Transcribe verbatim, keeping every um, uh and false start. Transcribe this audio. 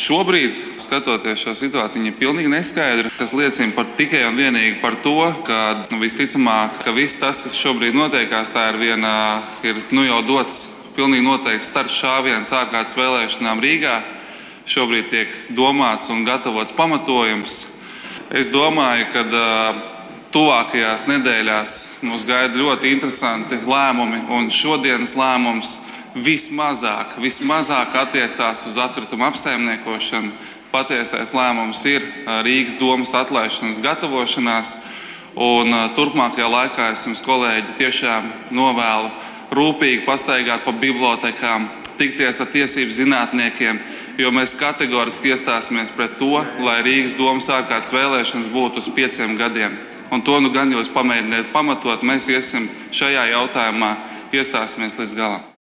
Šobrīd, skatoties šo situāciju, viņa ir pilnīgi neskaidra, kas liecina par tikai un vienīgi par to, ka visticamāk, ka viss tas, kas šobrīd notiekās, tā ir viena, ir nu jau dots pilnīgi noteikti starts šāviens ārkārtas vēlēšanām Rīgā. Šobrīd tiek domāts un gatavots pamatojums. Es domāju, ka uh, tuvākajās nedēļās mūs gaida ļoti interesanti lēmumi, un šodienas lēmums vismazāk, vismazāk attiecās uz atkritumu apsaimniekošanu. Patiesais lēmums ir Rīgas domas atlaišanas gatavošanās, un turpmākajā laikā es jums, kolēģi, tiešām novēlu rūpīgi pastaigāt pa bibliotekām, tikties ar tiesību zinātniekiem, jo mēs kategoriski iestāsimies pret to, lai Rīgas domas ārkārtas vēlēšanas būtu uz pieciem gadiem. Un to nu gan jūs pamēģiniet pamatot, mēs iesim šajā jautājumā, iestāsimies līdz galam.